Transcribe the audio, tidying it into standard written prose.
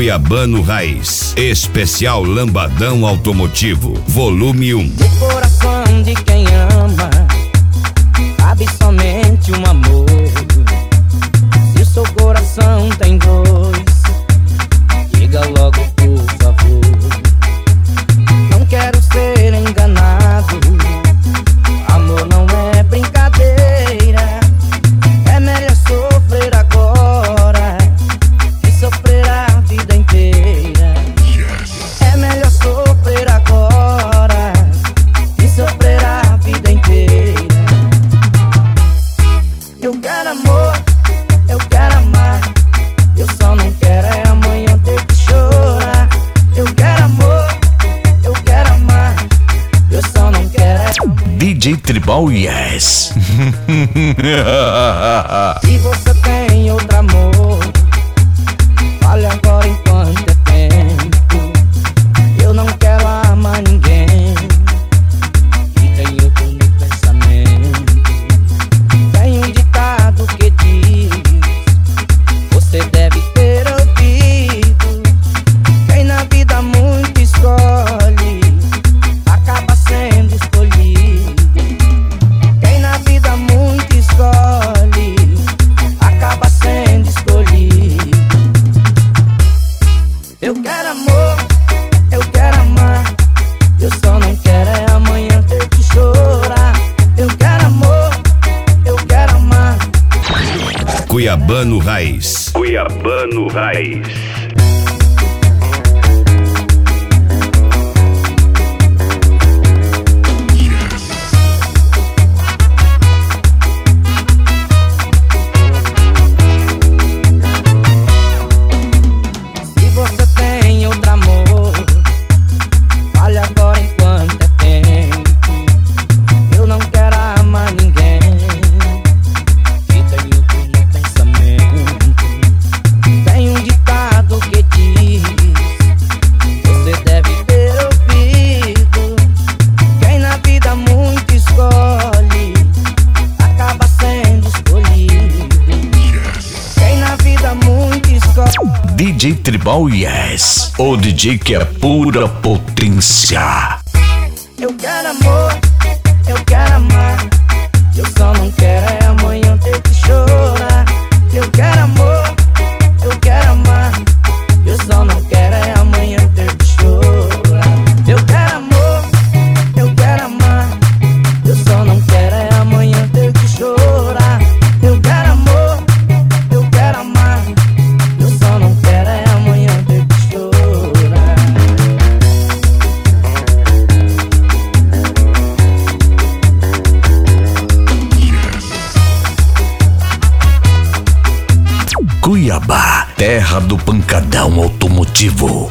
Cuiabano Raiz, especial Lambadão Automotivo, volume 1. O coração de quem ama cabe somente um amor. Se o seu coração tem dois, diga logo por favor. Não quero ser enganado, amor não é brincadeira. É melhor sofrer agora que sofrer a vida inteira. É melhor sofrer agora que sofrer a vida inteira. Eu quero amor, eu quero amar, eu só não quero é amanhã ter que chorar. Eu quero amor, eu quero amar, eu só não quero é DJ Tribal Yes. Se você tem outro amor, fale agora enquanto é tempo. Eu não quero amar ninguém que tem outro no pensamento. Tem um ditado que diz, você deve ter ouvido: quem na vida muito escolhe, acaba sendo escolhido. Quem na vida muito escolhe, acaba sendo escolhido. Eu quero amor, eu quero amar, eu só não quero é amanhã ter que chorar. Eu quero amor, eu quero amar. Cuiabano Raiz. Cuiabano Raiz. Se você tem outro amor, fale agora enquanto é tempo. Eu não quero amar ninguém que tem outro no pensamento. Tem um ditado que diz, você deve ter ouvido: quem na vida muito escolhe, acaba sendo escolhido. Quem na vida muito escolhe. DJ Tribal Yes, o DJ que é pura potência. Eu quero amor, eu quero amar, eu só não quero é amanhã ter que chorar. Eu quero amor, eu quero amar, eu só não quero é amanhã ter que chorar. Eu quero amor, eu quero amar, eu só não quero é amanhã ter que chorar. Eu quero amor, eu quero amar, eu só não quero é amanhã ter que chorar. Cuiabá, terra do pancadão automotivo.